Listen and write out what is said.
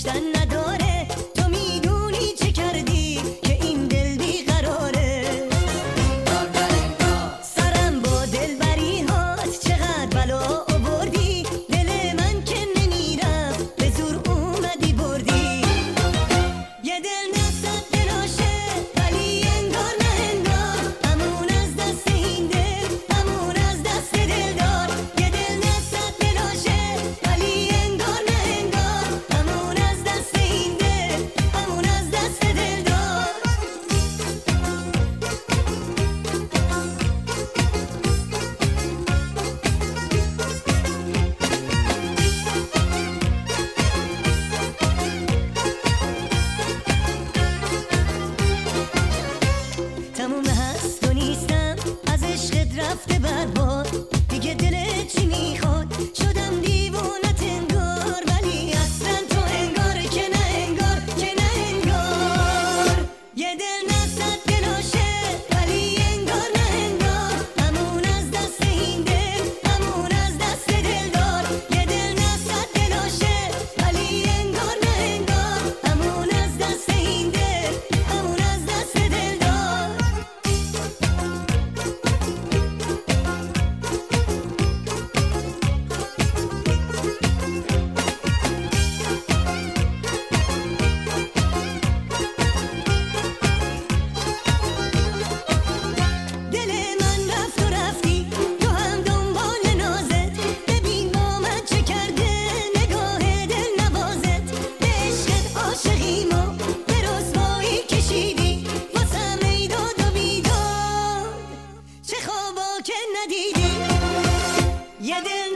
گذشتن نداره، تو میدونی چه کردی که این دل بیقراره. سرم با دلبری هات چقدر بلا آوردی، دل من که نمیرفت به زور اومدی بردی. یه دل نصد دلاشه ولی انگار نه انگار، همون از دست این دل، همون از دست دلدار. یه دل نصد دلاشه ولی انگار نه انگار، همون از دست این دل، همون از دست دلدار. تموم هست و نیستم، از عشقت رفته برباد، دیگه دلت چی میخواد؟ شدم دیوونت انگار، ولی اصلا تو انگار که نه انگار، که نه انگار. یه دل نصد دلاشه ولی انگار نه انگار، همون از دست این دل، همون از دست دلدار. یه دل نصد دلاشه ولی انگار نه انگار، همون از دست این دل، همون از دست دلدار. دل من رفت و رفتی، تو هم دنبال نازت، ببین با من چه کرده نگاه دل نوازت. به عشقت عاشقیم و به رسوایی کشیدی، واسم ای داد و بیداد چه خوابا که ندیدی. یه دل